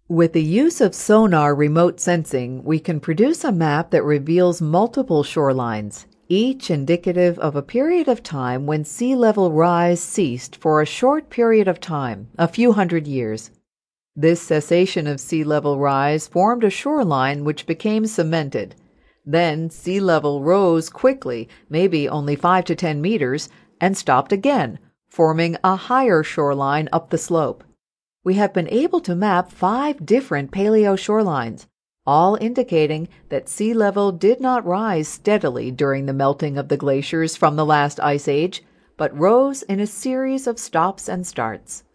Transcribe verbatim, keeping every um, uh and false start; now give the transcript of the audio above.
With the use of sonar remote sensing, we can produce a map that reveals multiple shorelines, each indicative of a period of time when sea level rise ceased for a short period of time, a few hundred years. This cessation of sea level rise formed a shoreline which became cemented. Then sea level rose quickly, maybe only five to ten meters, and stopped again, forming a higher shoreline up the slope. We have been able to map five different paleo shorelines, all indicating that sea level did not rise steadily during the melting of the glaciers from the last ice age, but rose in a series of stops and starts.